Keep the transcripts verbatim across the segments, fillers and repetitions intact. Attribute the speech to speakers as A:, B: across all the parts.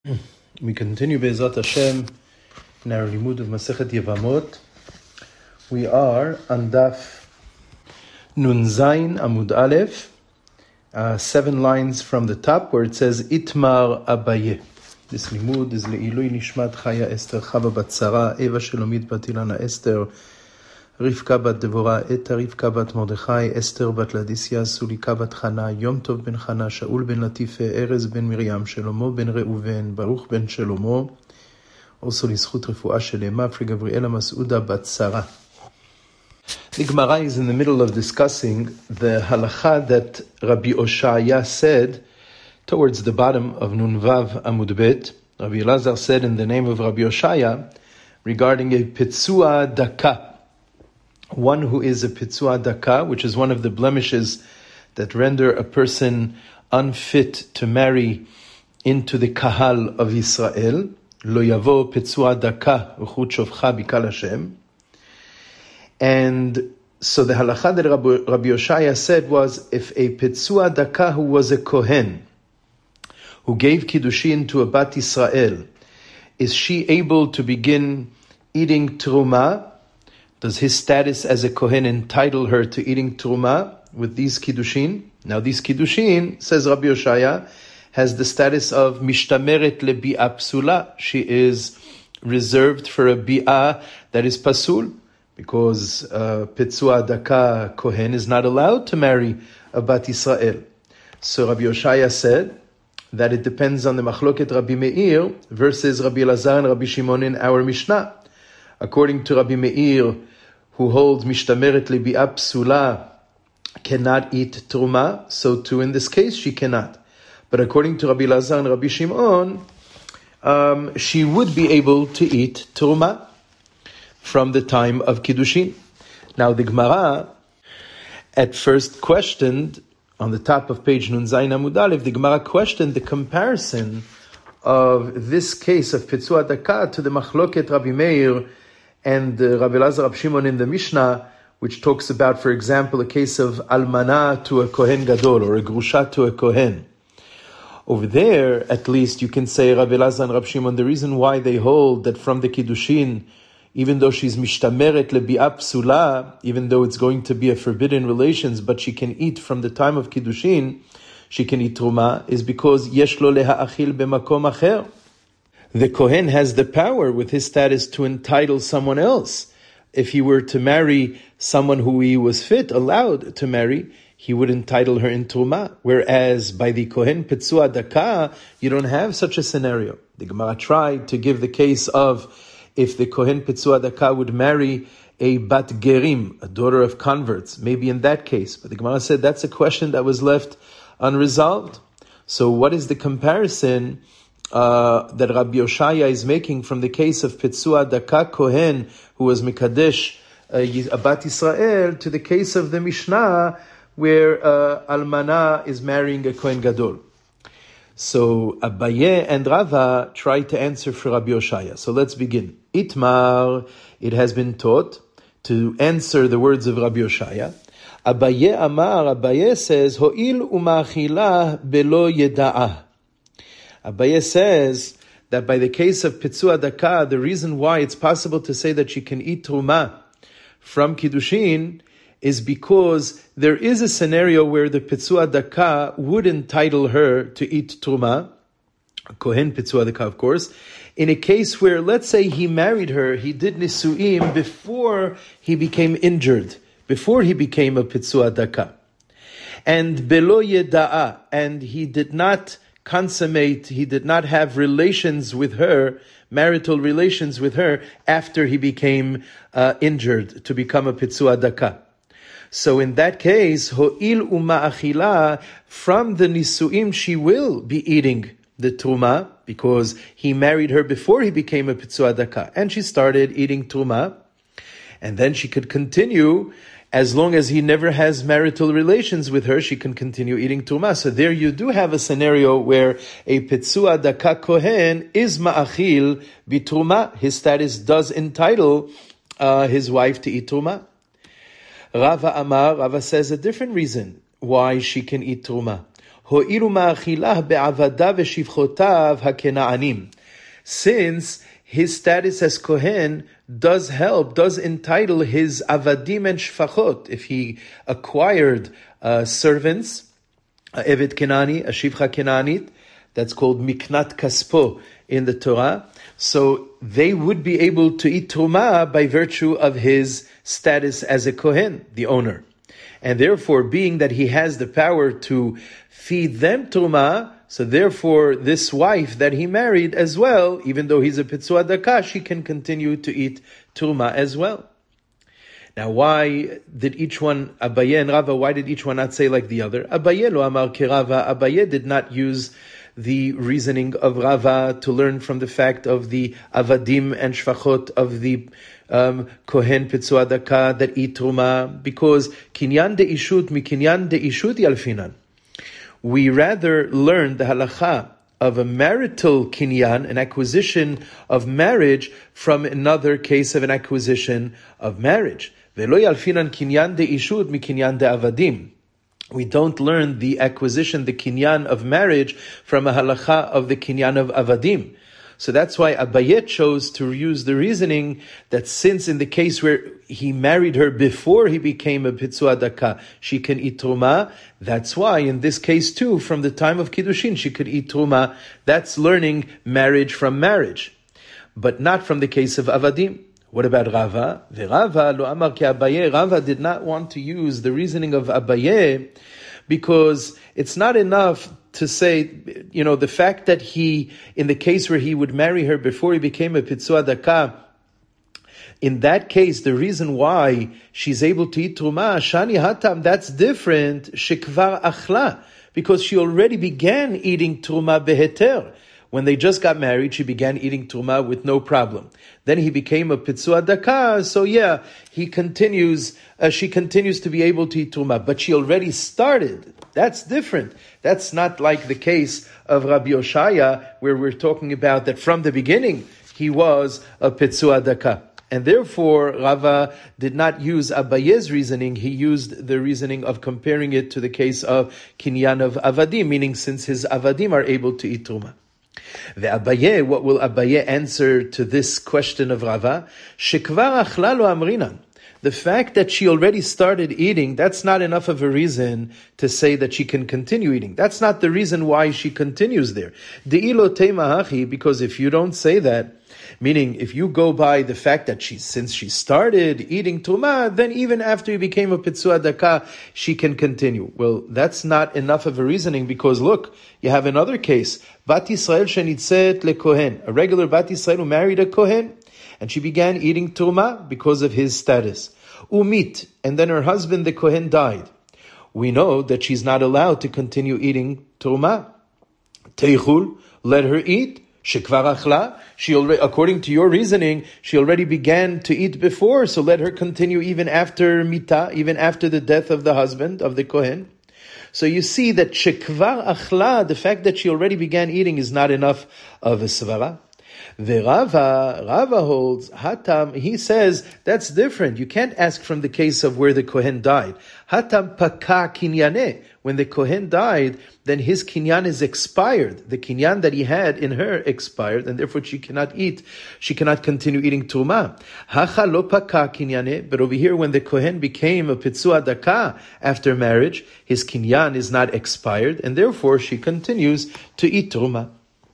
A: We continue Be'ezrat Hashem in our limud of Masechet Yevamot. We are on Daf Nun Zayin Amud Aleph, uh, seven lines from the top where it says Itmar Abaye. This limud is Le'ilui Nishmat Chaya Esther Chava Bat Sara Eva Shelomit Bat Ilana Esther Rivka Bat Devora Eta Rivka Bat Mordechai Esther Bat Ladisya Sulika Bat Chana Yom Tov Ben Chana Shaul Ben Latife Erez Ben Miriam Shelomo Ben Reuven Baruch Ben Shelomo. Also Lizchut Refuah Shelema for Gabriela Mas'uda Bat Sara. The Gemara is in the middle of discussing the halacha that Rabbi Oshaya said towards the bottom of Nun Vav Amud Bet. Rabbi Elazar said in the name of Rabbi Oshaya regarding a Pitzua Daka, one who is a Pitzua Daka, which is one of the blemishes that render a person unfit to marry into the Kahal of Israel. Lo yavo Pitzua Daka v'chut shovcha bikal Hashem. And so the halacha that Rabbi, Rabbi Oshaya said was, if a Pitzua Daka who was a Kohen, who gave Kiddushin to a Bat Israel, is she able to begin eating Truma? Does his status as a Kohen entitle her to eating Truma with these Kiddushin? Now these Kiddushin, says Rabbi Oshaya, has the status of Mishtameret lebi'a psula. She is reserved for a bi'ah that is pasul, because uh, Pitzua Daka Kohen is not allowed to marry a Bat Israel. So Rabbi Oshaya said that it depends on the Machloket Rabbi Meir versus Rabbi Elazar and Rabbi Shimon in our Mishnah. According to Rabbi Meir, who holds Mishtameret lebi'a psula cannot eat Truma, so too in this case she cannot. But according to Rabbi Elazar and Rabbi Shimon, um, she would be able to eat Truma from the time of Kiddushin. Now the Gemara at first questioned, on the top of page Nun Zayin Amud Aleph, the Gemara questioned the comparison of this case of Pitzua Daka to the Machloket Rabbi Meir and uh, Rabbi Elazar Rabbi Shimon in the Mishnah, which talks about, for example, a case of Almana to a Kohen Gadol, or a Grusha to a Kohen. Over there, at least, you can say, Rabbi Elazar and Rabbi Shimon, the reason why they hold that from the Kiddushin, even though she's mishtameret lebi'a psula, even though it's going to be a forbidden relations, but she can eat from the time of Kiddushin, she can eat Truma, is because yesh lo leha'achil b'makom acher. The Kohen has the power with his status to entitle someone else. If he were to marry someone who he was fit, allowed to marry, he would entitle her in Truma. Whereas by the Kohen Pitzua Daka, you don't have such a scenario. The Gemara tried to give the case of if the Kohen Pitzua Daka would marry a Bat Gerim, a daughter of converts, maybe in that case. But the Gemara said that's a question that was left unresolved. So what is the comparison uh, that Rabbi Oshaya is making from the case of Pitzua Daka Kohen, who was Mikadesh, uh, a Bat Israel, to the case of the Mishnah, where uh, Almana is marrying a Kohen Gadol? So Abaye and Rava try to answer for Rabbi Oshaya. So let's begin. Itmar, it has been taught to answer the words of Rabbi Oshaya. Abaye Amar, Abaye says, Ho'il uma'achila belo yeda'ah. Abaye says that by the case of Pitzua Daka, the reason why it's possible to say that she can eat Truma from Kiddushin is because there is a scenario where the Pitzua Daka would entitle her to eat Truma, Kohen Pitzua Daka, of course, in a case where, let's say he married her, he did Nisu'im before he became injured, before he became a Pitzua Daka. And Belo Yeda'a, and he did not consummate, he did not have relations with her, marital relations with her, after he became uh, injured to become a Pitzua Daka. So in that case, ho'il uma'achila, from the nisu'im she will be eating the truma, because he married her before he became a Pitzua Daka, and she started eating truma, and then she could continue, as long as he never has marital relations with her, she can continue eating truma. So there you do have a scenario where a Pitzua Daka Kohen is ma'achil bitruma. His status does entitle uh, his wife to eat truma. Rava Amar, Rava says a different reason why she can eat Truma. הואילו מאכילה בעבדיו ושפחותיו הכנענים. Since his status as Kohen does help, does entitle his avadim and shfachot. If he acquired uh, servants, a Eved Kenani, a Shifcha Kenanit, that's called Miknat Kaspo in the Torah, so they would be able to eat Trumah by virtue of his status as a Kohen, the owner. And therefore, being that he has the power to feed them Trumah, so therefore this wife that he married as well, even though he's a Pitzua Daka, she can continue to eat Trumah as well. Now, why did each one, Abaye and Rava, why did each one not say like the other? Abaye lo amar ke Rava. Abaye did not use the reasoning of Rava to learn from the fact of the avadim and shfachot of the um, Kohen Pitzua Daka that eat Trumah, because kinyan de ishut mi kinyan de ishut yalfinan. We rather learn the halacha of a marital kinyan, an acquisition of marriage, from another case of an acquisition of marriage. Velo yalfinan kinyan de ishut mi kinyan de avadim. We don't learn the acquisition, the kinyan of marriage, from a halacha of the kinyan of avadim. So that's why Abaye chose to use the reasoning that since in the case where he married her before he became a Pitzua Daka, she can eat Trumah, that's why in this case too, from the time of Kiddushin, she could eat Trumah. That's learning marriage from marriage, but not from the case of avadim. What about Rava? The Rava lo amar ke Abaye. Rava did not want to use the reasoning of Abaye because it's not enough to say, you know, the fact that he, in the case where he would marry her before he became a Pitzua Daka, in that case, the reason why she's able to eat Trumah, Shani Hatam, that's different, Shekvar Achla, because she already began eating Trumah Beheter. When they just got married, she began eating Trumah with no problem. Then he became a Pitzua Daka, so yeah, he continues, uh, she continues to be able to eat Trumah, but she already started. That's different. That's not like the case of Rabbi Yoshaya, where we're talking about that from the beginning, he was a Pitzua Daka. And therefore, Rava did not use Abaye's reasoning, he used the reasoning of comparing it to the case of Kinyan of Avadim, meaning since his Avadim are able to eat Trumah. The Abaye, what will Abaye answer to this question of Rava? Shekvar achla lo amrinan. The fact that she already started eating, that's not enough of a reason to say that she can continue eating. That's not the reason why she continues there. De'ilo teimahachi, because if you don't say that, meaning if you go by the fact that she, since she started eating Trumah, then even after you became a Pitzua Daka, she can continue. Well, that's not enough of a reasoning, because look, you have another case. Bat Yisrael shenitzet lekohen, a regular Bat Yisrael who married a Kohen, and she began eating Trumah because of his status. Umit, and then her husband, the Kohen, died. We know that she's not allowed to continue eating Trumah. Teichul, let her eat. Shekvar achla, she already, according to your reasoning, she already began to eat before, so let her continue even after Mita, even after the death of the husband, of the Kohen. So you see that Shekvar achla, the fact that she already began eating, is not enough of a svara. The Rava, Rava holds, Hatam, he says, that's different. You can't ask from the case of where the Kohen died. Hatam paka kinyane. When the Kohen died, then his kinyan is expired. The kinyan that he had in her expired, and therefore she cannot eat. She cannot continue eating Trumah. Hacha lo paka kinyane. But over here, when the Kohen became a Pitzua Daka after marriage, his kinyan is not expired, and therefore she continues to eat Trumah.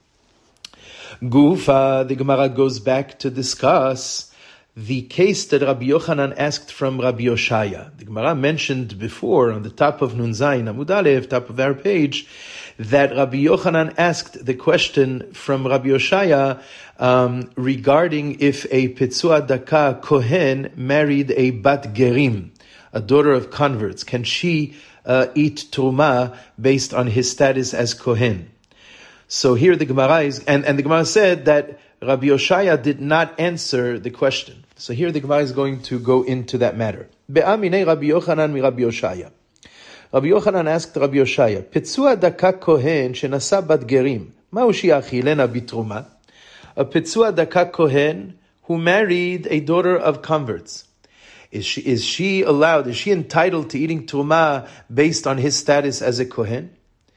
A: Gufa, the Gemara goes back to discuss the case that Rabbi Yochanan asked from Rabbi Yoshaya. The Gemara mentioned before on the top of Nun Zayin, Amud Aleph, top of our page, that Rabbi Yochanan asked the question from Rabbi Yoshaya um, regarding if a Pitzua Daka Kohen married a Bat Gerim, a daughter of converts. Can she uh, eat Trumah based on his status as Kohen? So here the Gemara is, and, and the Gemara said that Rabbi Yoshaya did not answer the question. So here the Gemara is going to go into that matter. Be'aminei Rabbi Yochanan mi Rabbi Yoshaya. Rabbi Yochanan asked Rabbi Yoshaya, Pitzua Daka Kohen shenasa bat gerim, ma'u she'achilena bitruma? A Pitzua Daka Kohen who married a daughter of converts. Is she, is she allowed, is she entitled to eating Trumah based on his status as a Kohen?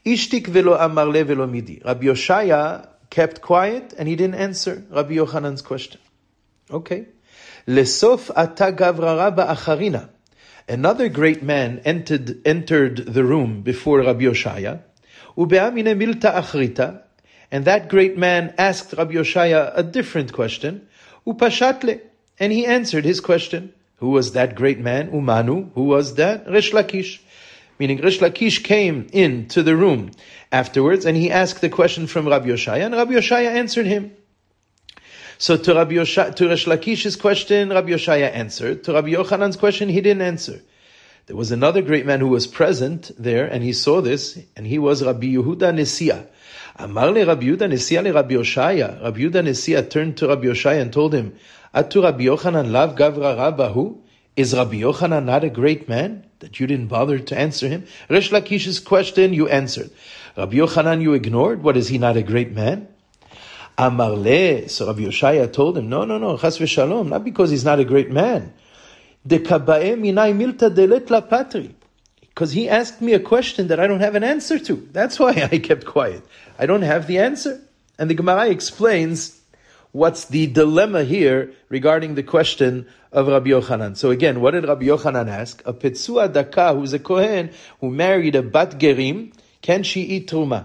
A: Ishtik velo amar le velo midi. Rabbi Yoshaya kept quiet and he didn't answer Rabbi Yochanan's question. Okay. Lesof ata gavra rabba acharina. Another great man entered entered the room before Rabbi Yoshaya. Ubeamine milta achrita. And that great man asked Rabbi Yoshaya a different question. Upashatle. And he answered his question. Who was that great man? Umanu. Who was that? Rish Lakish. Meaning Rish Lakish came into the room afterwards and he asked the question from Rabbi Yoshaya and Rabbi Yoshaya answered him. So to Rabbi Yoshaya, to Rish Lakish's question, Rabbi Yoshaya answered. To Rabbi Yochanan's question, he didn't answer. There was another great man who was present there and he saw this and he was Rabbi Yehuda Nesia. Amar le Rabbi Yehuda Nesia le Rabbi Yoshaya. Rabbi Yehuda Nesia turned to Rabbi Yoshaya and told him, Atu Rabbi Yochanan lav gavra rabbahu? Is Rabbi Yochanan not a great man that you didn't bother to answer him? Rish Lakish's question you answered. Rabbi Yochanan you ignored. What, is he not a great man? Amar le. So Rabbi Yoshaya told him, no, no, no, chas v'shalom, not because he's not a great man. De kaba'e minai milta delet la patri. Because he asked me a question that I don't have an answer to. That's why I kept quiet. I don't have the answer. And the Gemara explains what's the dilemma here regarding the question of Rabbi Yochanan. So again, what did Rabbi Yochanan ask? A Petzua Daka, who's a Kohen, who married a Bat Gerim, can she eat Truma?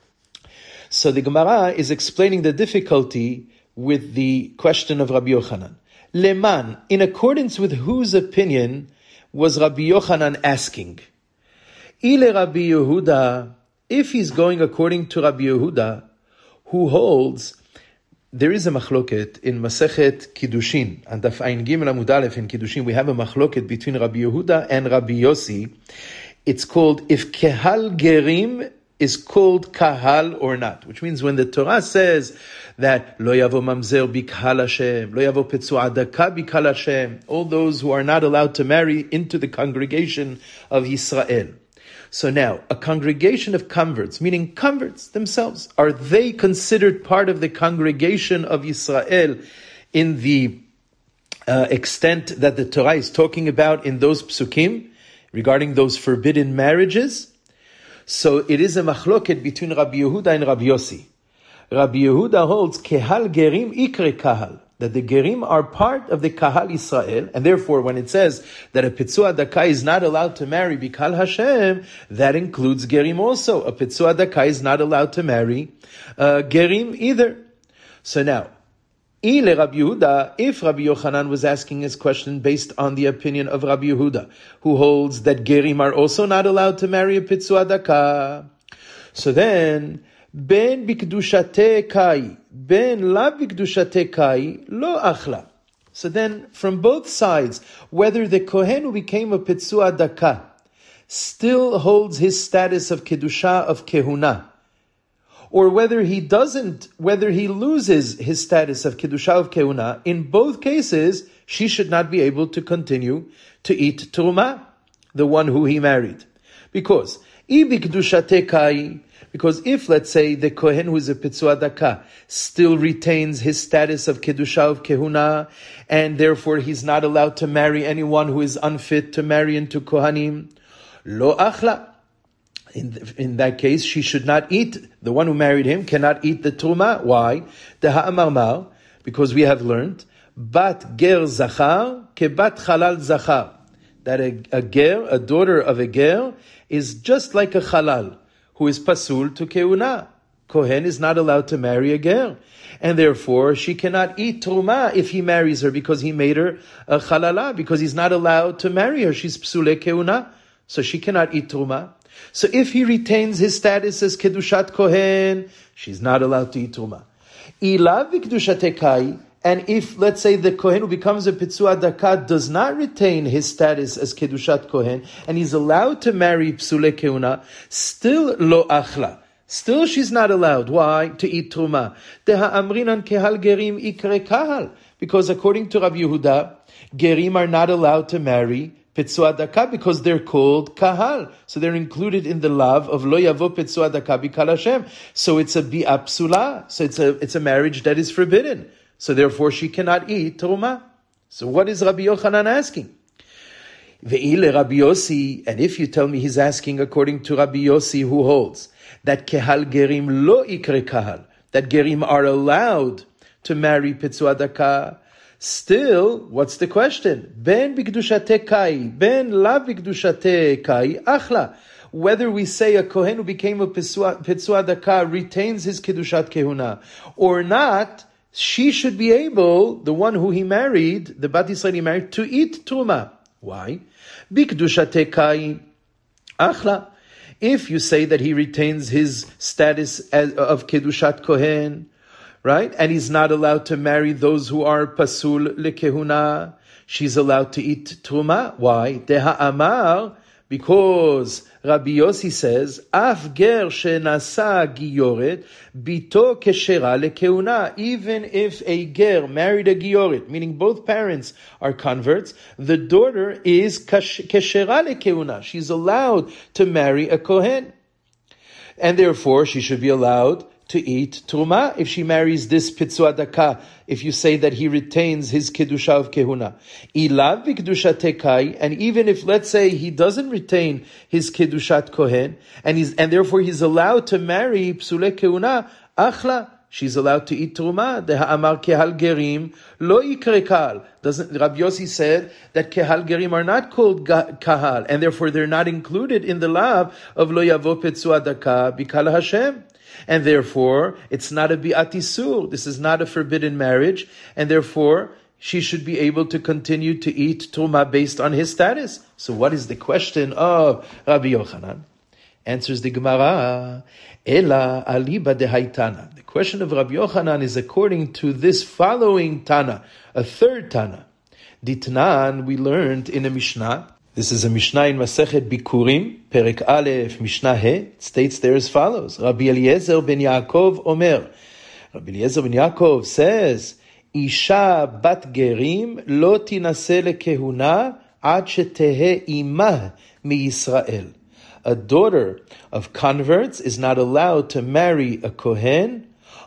A: So the Gemara is explaining the difficulty with the question of Rabbi Yochanan. Leman, in accordance with whose opinion was Rabbi Yochanan asking? Ile Rabbi Yehuda, if he's going according to Rabbi Yehuda, who holds, there is a machloket in Masechet Kiddushin, and Daf Ayin Gimel Amud Aleph in Kiddushin, we have a machloket between Rabbi Yehuda and Rabbi Yossi. It's called if Kehal Gerim is called Kahal or not, which means when the Torah says that Lo Yavo Mamzer Bikal Hashem, Lo Yavo Petzua Daka Bikal Hashem, all those who are not allowed to marry into the congregation of Yisrael. So now, a congregation of converts, meaning converts themselves, are they considered part of the congregation of Yisrael in the uh, extent that the Torah is talking about in those psukim regarding those forbidden marriages? So it is a machloket between Rabbi Yehuda and Rabbi Yossi. Rabbi Yehuda holds Kehal Gerim Ikre Kahal, that the Gerim are part of the Kahal Israel, and therefore when it says that a Petzua Daka is not allowed to marry Bikal Hashem, that includes Gerim also. A Petzua Daka is not allowed to marry uh, Gerim either. So now, Ile Rabbi Yehuda, if Rabbi Yochanan was asking his question based on the opinion of Rabbi Yehuda, who holds that Gerim are also not allowed to marry a Petzua Daka, so then, Ben bikdushate kai, ben la bikdushate kai, lo achla. So then, from both sides, whether the Kohen who became a Petzua Daka still holds his status of Kedusha of Kehuna, or whether he doesn't, whether he loses his status of Kedusha of Kehuna, in both cases, she should not be able to continue to eat Truma, the one who he married. Because, I bikdushate kai, because if, let's say, the Kohen who is a Petzua Daka still retains his status of Kedusha of Kehuna, and therefore he's not allowed to marry anyone who is unfit to marry into Kohanim, lo achla. In, in that case, she should not eat, the one who married him cannot eat the Truma. Why? Deha because we have learned, Bat Ger Zachar ke Bat Halal Zachar, that a, a Ger, a daughter of a Ger, is just like a Halal, who is pasul to keuna. Kohen is not allowed to marry a ger, and therefore she cannot eat truma if he marries her because he made her a halala, because he's not allowed to marry her. She's psule keuna, so she cannot eat truma. So if he retains his status as kedushat kohen, she's not allowed to eat truma. Ilav kedushat kai, and if, let's say, the Kohen who becomes a Petzua Daka does not retain his status as Kedushat Kohen, and he's allowed to marry Psule Keuna, still lo achla. Still she's not allowed. Why? To eat Truma. Deha amrinan kehal gerim ikre kahal. Because according to Rabbi Yehuda, Gerim are not allowed to marry Petzua Daka because they're called Kahal. So they're included in the love of Lo Yavo Petzua Daka Bikal Hashem. So it's a Bi'a Psula. So it's a, it's a marriage that is forbidden. So therefore she cannot eat Truma. So what is Rabbi Yochanan asking? Ve'ile Rabbi Yossi, and if you tell me he's asking according to Rabbi Yossi, who holds that kehal gerim lo ikre kahal, that gerim are allowed to marry pitzua daka, still, what's the question? Ben bikdushate kai, ben la bikdushate kai, achla. Whether we say a kohen who became a pitzua, pitzua daka retains his kedushat kehuna or not, she should be able, the one who he married, the bat Yisrael he married, to eat truma. Why? Bikdushate kai, achla. If you say that he retains his status as, of kedushat kohen, right, and he's not allowed to marry those who are pasul lekehuna, she's allowed to eat truma. Why? Deha amar, because Rabbi Yossi says, Af ger shenasa giyoret, bito keshera lekehuna. Even if a ger married a giyoret, meaning both parents are converts, the daughter is keshera lekehuna. She's allowed to marry a kohen. And therefore, she should be allowed to eat truma if she marries this pitzua daka, if you say that he retains his kedusha of kehuna. Ilav b'kedusha tekai, and even if, let's say, he doesn't retain his kedushat kohen, and he's and therefore he's allowed to marry psule kehuna, achla, she's allowed to eat truma. Deha amar kehal gerim lo ikre kahal. Doesn't Rabbi Yossi said that kehal gerim are not called kahal, and therefore they're not included in the lav of lo yavo pitzua daka bikal Hashem. And therefore, it's not a bi'at isur. This is not a forbidden marriage. And therefore, she should be able to continue to eat truma based on his status. So what is the question of Rabbi Yochanan? Answers the Gemara, Ela aliba dehaitana. The question of Rabbi Yochanan is according to this following Tana, a third Tana. Ditnan, we learned in a Mishnah. This is a Mishnah in Masechet Bikurim, Perek Aleph, Mishnah He. It states there as follows. Rabbi Eliezer ben Yaakov Omer. Rabbi Eliezer ben Yaakov says, Isha bat gerim lo tinase lekehuna ad shetehe imah mi Yisrael. A daughter of converts is not allowed to marry a kohen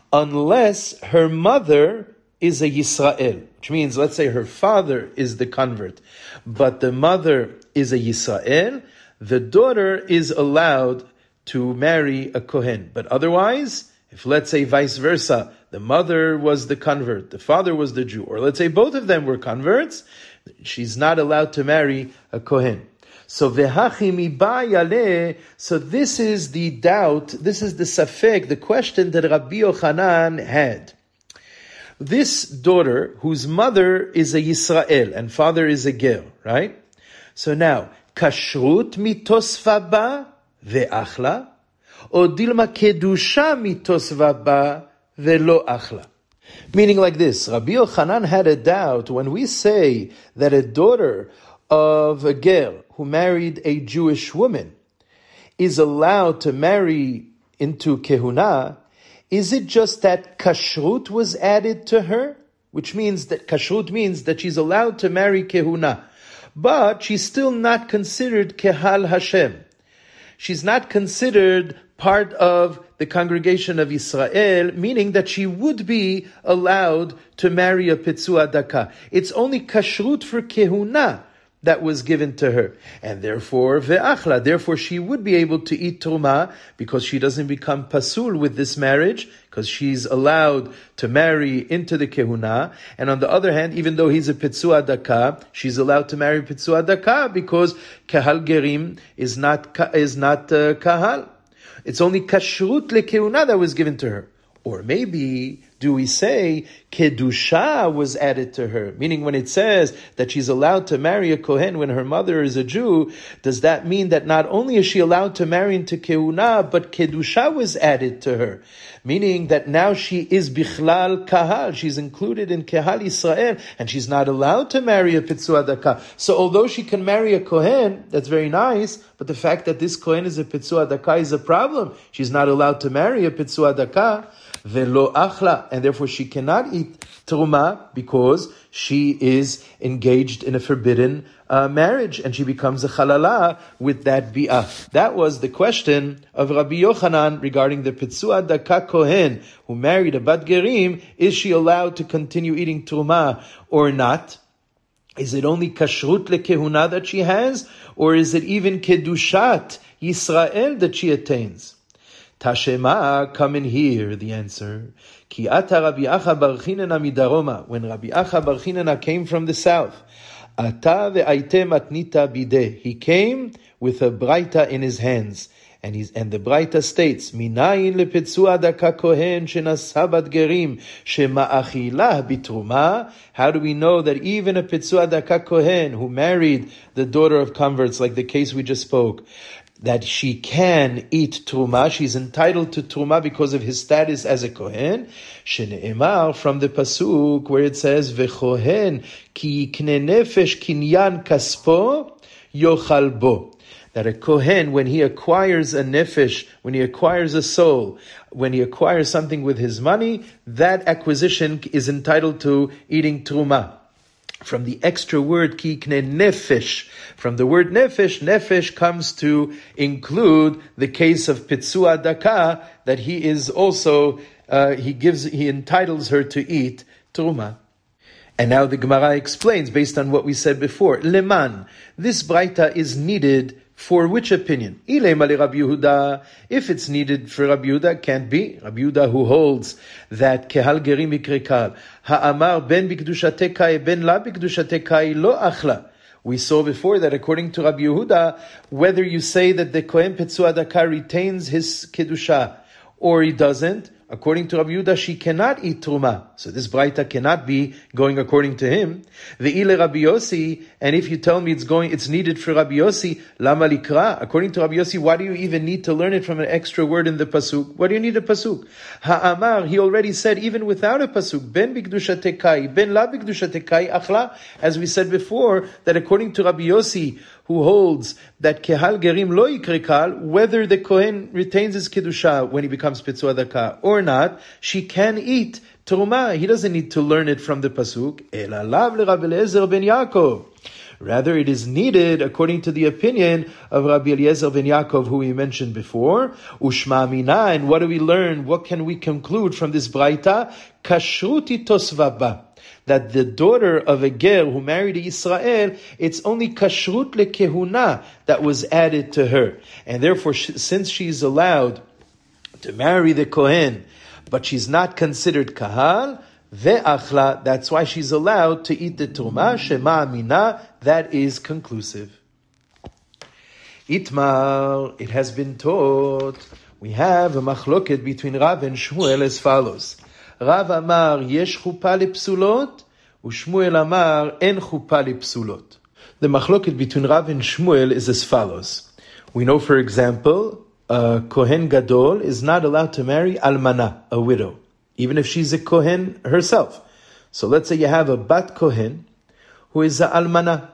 A: unless her mother is a Yisrael, which means, let's say her father is the convert, but the mother is a Yisrael, the daughter is allowed to marry a Kohen. But otherwise, if let's say vice versa, the mother was the convert, the father was the Jew, or let's say both of them were converts, she's not allowed to marry a Kohen. So vehachi miba yaleh, so this is the doubt, this is the safek, the question that Rabbi Yochanan had. This daughter, whose mother is a Yisrael and father is a Ger, right? So now, kashrut mitosva ba ve'achla, or dilma kedusha mitosva ba ve'lo achla. Meaning like this, Rabbi Yochanan had a doubt when we say that a daughter of a Ger who married a Jewish woman is allowed to marry into kehuna. Is it just that kashrut was added to her? Which means that kashrut means that she's allowed to marry kehuna. But she's still not considered kehal Hashem. She's not considered part of the congregation of Israel, meaning that she would be allowed to marry a pitzua daka. It's only kashrut for kehuna that was given to her. And therefore, ve'achla, therefore she would be able to eat truma because she doesn't become pasul with this marriage, because she's allowed to marry into the kehuna. And on the other hand, even though he's a pitzua daka, she's allowed to marry pitzua daka because kahal gerim is not, is not uh, kahal. It's only kashrut lekehuna that was given to her. Or maybe, do we say, kedusha was added to her? Meaning when it says that she's allowed to marry a kohen when her mother is a Jew, does that mean that not only is she allowed to marry into kehuna, but kedusha was added to her? Meaning that now she is bichlal kahal, she's included in kehal Yisrael, and she's not allowed to marry a pitzua daka. So although she can marry a kohen, that's very nice, but the fact that this kohen is a pitzua daka is a problem. She's not allowed to marry a pitzua daka. Velo achla, and therefore she cannot eat truma because she is engaged in a forbidden uh, marriage, and she becomes a halala with that bi'ah. That was the question of Rabbi Yochanan regarding the pitzua daka kohen who married a bat gerim. Is she allowed to continue eating truma or not? Is it only kashrut lekehuna that she has, or is it even kedushat Yisrael that she attains? Tashema, come and hear the answer. Ki ata Rabbi Acha bar Chinena midaroma. When Rabbi Acha bar Chinena came from the south, ata ve'aite matnita bideh. He came with a braita in his hands. And he's, and the braita states, Minayin lepetzua daka kohen shenasa bat gerim shema'achilah bitruma. How do we know that even a petzua daka kohen who married the daughter of converts, like the case we just spoke, that she can eat truma, she's entitled to truma because of his status as a kohen? Shene'emar, from the pasuk where it says, Vechohen ki yikne nefesh kinyan kaspo yochal bo. That a kohen, when he acquires a nefesh, when he acquires a soul, when he acquires something with his money, that acquisition is entitled to eating truma. From the extra word ki yikne nefesh, from the word nefesh, nefesh comes to include the case of pitzua daka, that he is also, uh, he gives, he entitles her to eat truma. And now the Gemara explains, based on what we said before, leman, this braita is needed for which opinion? If it's needed for Rabbi Yehuda, can't be. Rabbi Yehuda, who holds that kehal gerim ikrikal, ha'amar ben bikdushatekai ben la bikdushatekai lo achla. We saw before that according to Rabbi Yehuda, whether you say that the kohen petzua daka retains his kedusha or he doesn't, according to Rabbi Yehuda, she cannot eat truma. So this braita cannot be going according to him. Ve'ile Rabbi Yossi, and if you tell me it's going, it's needed for Rabbi Yossi, lama likra. According to Rabbi Yossi, why do you even need to learn it from an extra word in the pasuk? What do you need a pasuk? Ha'amar, he already said, even without a pasuk, ben bikdushatekai, ben la bikdushatekai achla. As we said before, that according to Rabbi Yossi, who holds that kehal gerim lo yikrikal, whether the kohen retains his kedusha when he becomes pitzua daka or not, she can eat truma. He doesn't need to learn it from the pasuk. Ela lav le Rabbi Eliezer ben Yaakov. Rather, it is needed according to the opinion of Rabbi Eliezer ben Yaakov, who we mentioned before. Ushma mina, and what do we learn? What can we conclude from this braita? Kashruti tosvaba. That the daughter of a ger who married a Yisrael, it's only kashrut lekehuna that was added to her. And therefore, since she's allowed to marry the kohen, but she's not considered kahal, ve'achla, that's why she's allowed to eat the truma, shema amina, that is conclusive. Itmar, it has been taught, we have a machloket between Rav and Shmuel as follows. Rav amar yesh chupa lepsulot, u'Shmuel amar en chupa lepsulot. The machloket between Rav and Shmuel is as follows. We know, for example, a kohen gadol is not allowed to marry almana, a widow, even if she's a kohen herself. So let's say you have a bat kohen who is a almana.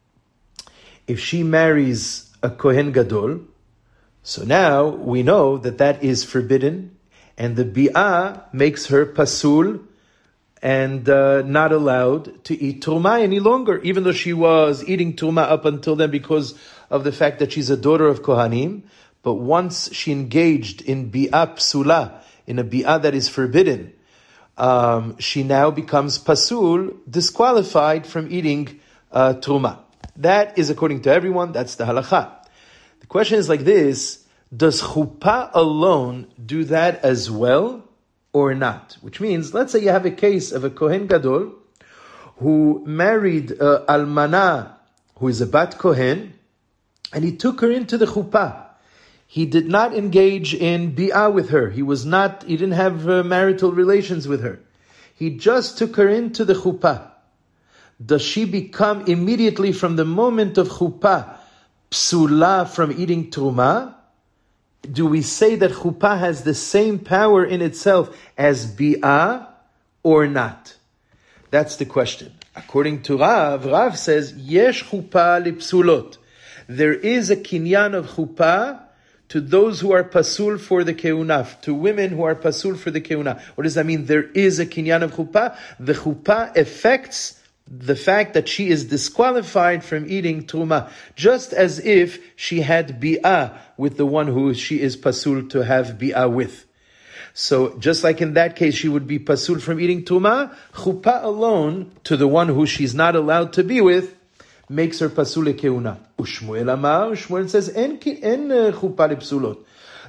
A: If she marries a kohen gadol, so now we know that that is forbidden. And the bi'ah makes her pasul and uh, not allowed to eat truma any longer, even though she was eating truma up until then because of the fact that she's a daughter of Kohanim. But once she engaged in bi'ah psula, in a bi'ah that is forbidden, um, she now becomes pasul, disqualified from eating uh, truma. That is according to everyone, that's the halakha. The question is like this: does chuppah alone do that as well or not? Which means, let's say you have a case of a kohen gadol who married uh, almana, who is a bat kohen, and he took her into the chuppah. He did not engage in bi'ah with her. He was not, he didn't have uh, marital relations with her. He just took her into the chuppah. Does she become immediately from the moment of chuppah psula from eating truma? Do we say that chuppah has the same power in itself as bi'ah or not? That's the question. According to Rav, Rav says, yesh chuppah lipsulot. There is a kinyan of chuppah to those who are pasul for the keunah, to women who are pasul for the keunah. What does that mean? There is a kinyan of chuppah. The chuppah affects the fact that she is disqualified from eating truma, just as if she had bi'ah with the one who she is pasul to have bi'ah with. So, just like in that case, she would be pasul from eating truma, chuppah alone, to the one who she's not allowed to be with, makes her pasul keuna. Ushmuel amar, Shmuel says, en, en chuppah lepsulot.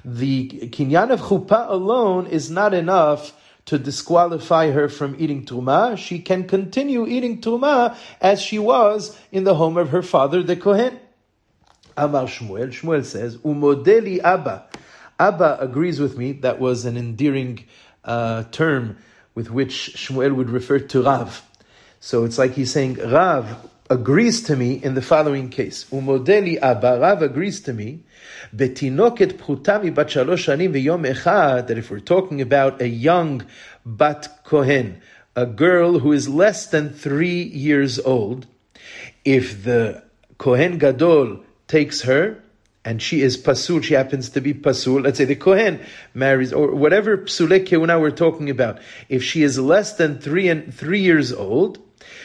A: the kinyan of chuppah alone is not enough to disqualify her from eating truma. She can continue eating truma as she was in the home of her father, the Kohen. Amar Shmuel, Shmuel says, Umodeli Abba. Abba agrees with me. That was an endearing uh, term with which Shmuel would refer to Rav. So it's like he's saying, Rav agrees to me in the following case. Umodeli Abba, Rav agrees to me, Betinoket Pchutami Bat Shalosh Shanim V'Yom Echad, that if we're talking about a young Bat Kohen, a girl who is less than three years old, if the Kohen Gadol takes her, and she is pasul, she happens to be pasul, let's say the Kohen marries, or whatever psulei keuna we're talking about, if she is less than three and three years old,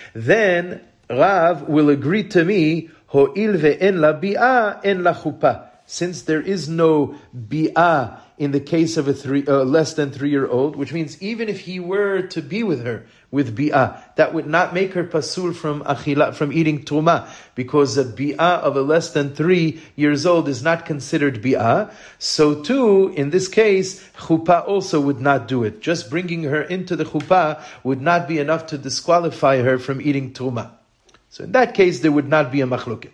A: then Rav will agree to me, ho'il ve'en la bi'ah en la chuppah. Since there is no bi'ah in the case of a three, uh, less than three-year-old, which means even if he were to be with her with bi'ah, that would not make her pasul from achila, from eating truma, because a bi'ah of a less than three years old is not considered bi'ah. So too, in this case, chuppah also would not do it. Just bringing her into the chuppah would not be enough to disqualify her from eating truma. So in that case, there would not be a machloket.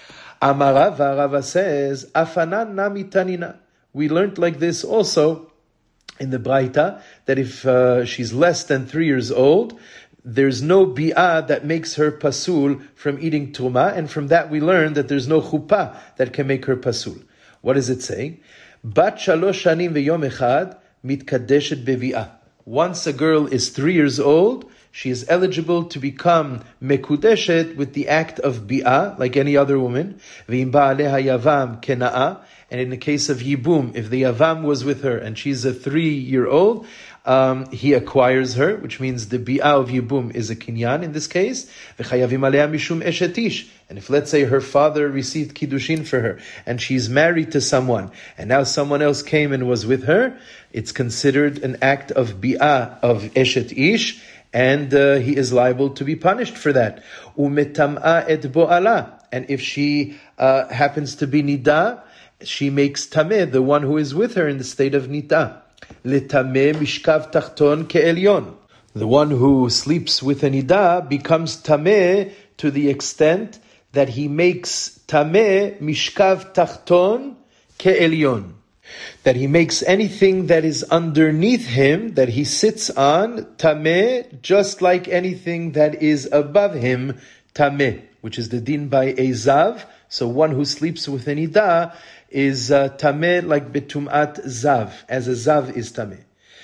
A: Amarava, Rava says, Afanan nami tanina. We learned like this also in the Braita, that if uh, she's less than three years old, there's no bi'ah that makes her pasul from eating truma, and from that we learn that there's no chuppah that can make her pasul. What does it say? Bat shalosh shanim v'yom echad mitkadeshet bevi'ah. Once a girl is three years old, she is eligible to become mekudeshet with the act of bi'ah, like any other woman. V'im ba'aleha yavam kena'ah. And in the case of Yibum, if the Yavam was with her and she's a three-year-old, um, he acquires her, which means the Bi'ah of Yibum is a kinyan in this case. V'chayavim aleha mishum eshet ish. And if, let's say, her father received kiddushin for her and she's married to someone and now someone else came and was with her, it's considered an act of Bi'ah of eshet ish, and uh, he is liable to be punished for that. Umetam'a et bo'ala. And if she uh, happens to be nida, she makes tameh, the one who is with her in the state of nita. Letameh mishkav tachton ke'elyon. The one who sleeps with a nida becomes tameh to the extent that he makes tameh mishkav tachton ke'elyon. That he makes anything that is underneath him, that he sits on, tameh, just like anything that is above him, tameh, which is the din by Ezav. So one who sleeps with a nida is uh, tameh like betum'at zav, as a zav is tameh.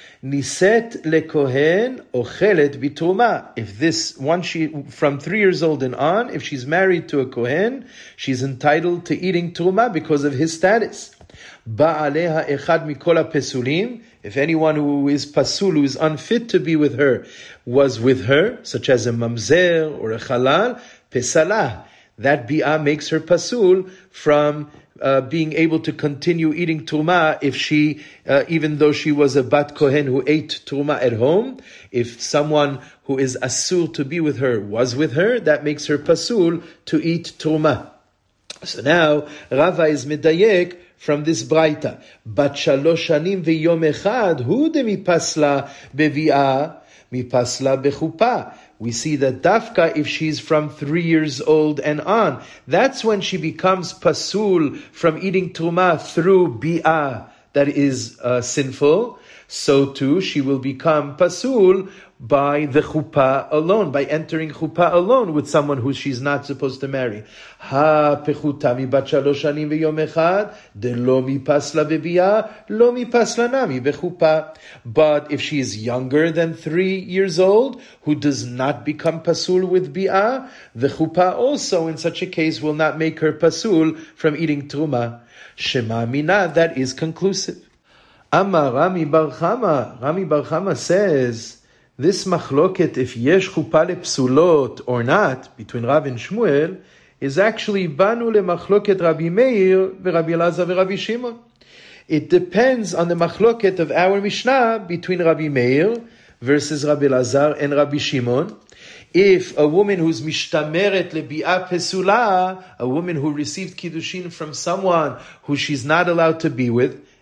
A: Niset lekohen ochelet bitruma. If this one, she from three years old and on, if she's married to a kohen, she's entitled to eating truma because of his status. Ba'aleha echad mikol pesulim. If anyone who is pasul, who is unfit to be with her, was with her, such as a mamzer or a halal, pesalah. That bi'ah makes her pasul from uh, being able to continue eating truma if she, uh, even though she was a bat kohen who ate truma at home, if someone who is asur to be with her was with her, that makes her pasul to eat truma. So now Rava is medayek from this braita. Bat shalosh shanim v'yom echad hu de mipasla bevi'ah mipasla bechuppah. We see that dafka, if she's from three years old and on, that's when she becomes pasul from eating truma through bi'ah that is uh, sinful. So too, she will become pasul by the chuppah alone, by entering chuppah alone with someone who she's not supposed to marry. Ha pechuta mi bat shalosh shanim v'yom echad de lo mi pasla bebi'ah lo mi pasla nami bechuppah. But if she is younger than three years old, who does not become pasul with bi'ah, the chuppah also in such a case will not make her pasul from eating truma. Shema mina, that is conclusive. Amma Rami Bar Chama, Rami Bar Chama says, this machloket, if yesh chuppah lepsulot or not, between Rav and Shmuel, is actually banu le machloket Rabbi Meir veRabbi Elazar veRabbi Shimon. It depends on the machloket of our Mishnah between Rabbi Meir versus Rabbi Elazar and Rabbi Shimon. If a woman who's mishtameret lebi'ah pesula, a woman who received kiddushin from someone who she's not allowed to be with,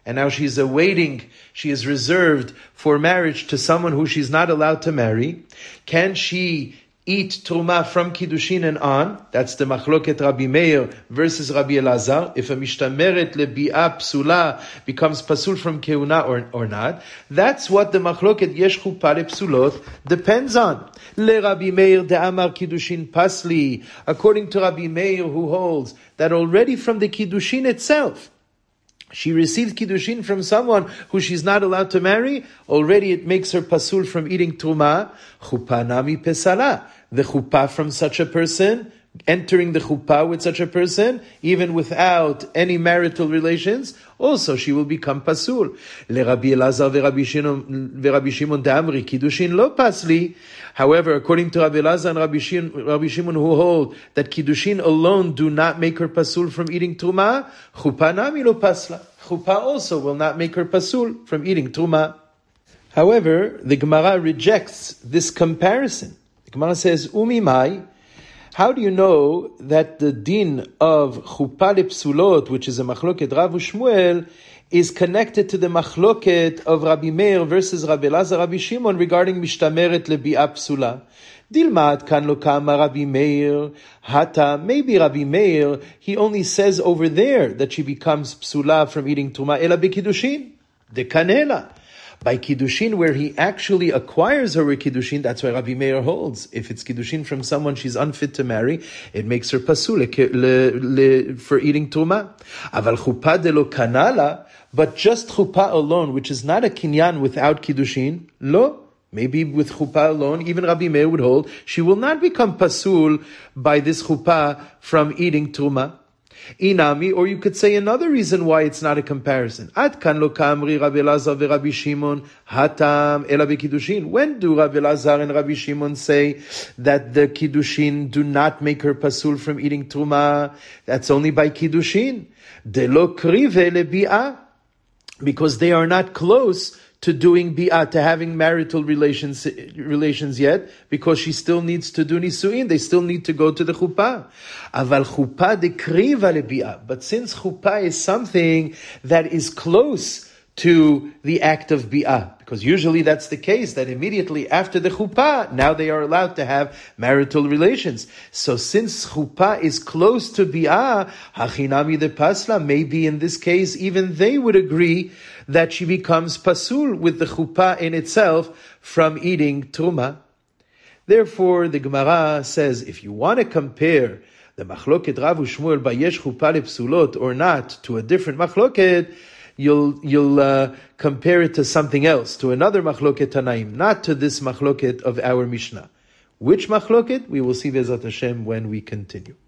A: and now she's awaiting, she is reserved for marriage to someone who she's not allowed to marry, can she eat truma from kiddushin and on? That's the machloket Rabbi Meir versus Rabbi Elazar. If a mishtameret lebi'ah psula becomes pasul from keuna or, or not, that's what the machloket yesh chuppah lepsulot depends on. Le Rabbi Meir de Amar kiddushin pasli. According to Rabbi Meir, who holds that already from the kiddushin itself, she received kiddushin from someone who she's not allowed to marry, already it makes her pasul from eating truma. Chuppah nami pesala. The chuppah from such a person, entering the chuppah with such a person, even without any marital relations, also she will become pasul. Le Rabbi Elazar veRabbi Shimon d'Amri kiddushin lo pasli. However, according to Rabbi Elazar and Rabbi Shimon, Rabbi Shimon, who hold that kiddushin alone do not make her pasul from eating truma, chuppah nami lo pasla. Chuppah also will not make her pasul from eating truma. However, the Gemara rejects this comparison. The Gemara says, Umi mai, how do you know that the din of chuppah lepsulot, which is a machloket Rav Shmuel, is connected to the machloket of Rabbi Meir versus Rabbi Elazar, Rabbi Shimon regarding mishtameret lebi'ah psula? Dilmat kan lo kama Rabbi Meir hata. Maybe Rabbi Meir, he only says over there that she becomes psula from eating truma ela b'kiddushin de kanela. By kiddushin, where he actually acquires her with kiddushin, that's why Rabbi Meir holds. If it's kiddushin from someone she's unfit to marry, it makes her pasul le, le, for eating truma. Aval chuppah de lo kanala, but just chuppah alone, which is not a kinyan without kiddushin, lo. Maybe with chuppah alone, even Rabbi Meir would hold, she will not become pasul by this chuppah from eating truma. Inami, or you could say another reason why it's not a comparison. Ad kan lo kamri Rabbi Elazar ve Rabbi Shimon hatam ela bekiddushin. When do Rabbi Elazar and Rabbi Shimon say that the kiddushin do not make her pasul from eating truma? That's only by kiddushin. De lo krive lebi'ah, because they are not close to doing bi'ah, to having marital relations relations yet, because she still needs to do nisuin. They still need to go to the chuppah. Aval chuppah dekriva lebi'ah. But since chuppah is something that is close to the act of bi'ah, because usually that's the case, that immediately after the chuppah, now they are allowed to have marital relations. So since chuppah is close to bi'ah, hachinami de pasla, maybe in this case even they would agree that she becomes pasul with the chuppah in itself from eating truma. Therefore, the Gemara says, if you want to compare the machloket Rav Shmuel by yesh chuppah lepsulot or not to a different machloket, you'll you'll uh, compare it to something else, to another machloket Tanaim, not to this machloket of our Mishnah. Which machloket? We will see Be'ezrat Hashem when we continue.